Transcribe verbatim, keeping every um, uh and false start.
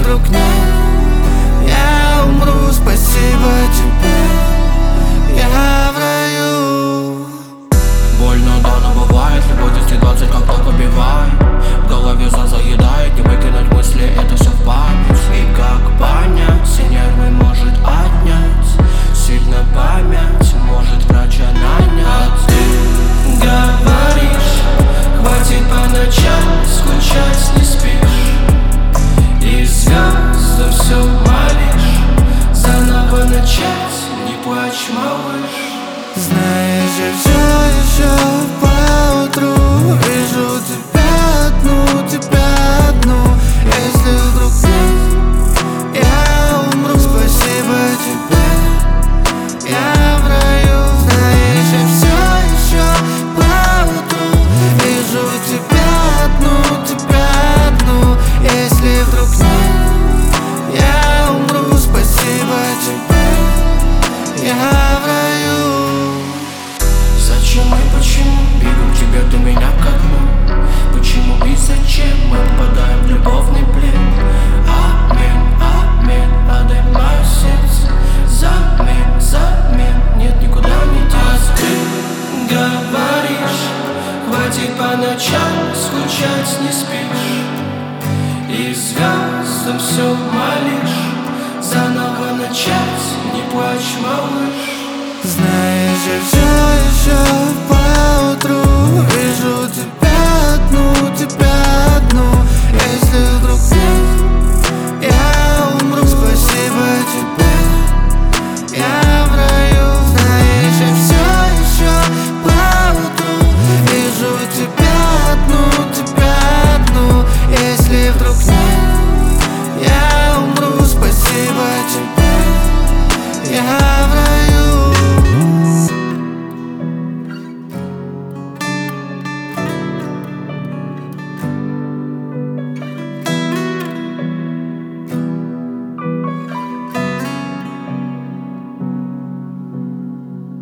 вдруг нет, я умру, спасибо тебе, я в раю. Больно, да, но бывает, любовь десять двадцать как так убивает. В голове заедает, не выкинуть мысли, это все в память. И как понять, все нервы может отнять, сильно память может врача нанять. А ты говоришь, хватит по ночам скучать, не спишь, и звезды все молишь, заново начать, не плачь, малыш. Знаешь, я все еще поутру вижу тебя одну, тебя одну. Если вдруг нет, я умру, спасибо тебе, я в раю. Знаешь, я все еще поутру вижу тебя одну, тебя одну. Если вдруг нет, я умру, спасибо тебе, я в раю. Зачем и почему бегу к тебе, ты меня к окну? Почему и зачем мы попадаем в любовный плен? Аминь, аминь, отдай мое сердце. Замен, замен, нет, никуда не деться. Ты говоришь, хватит по ночам скучать, не спишь, и звездам все молишь, заново начать, не плачь, малыш. Знаешь, я все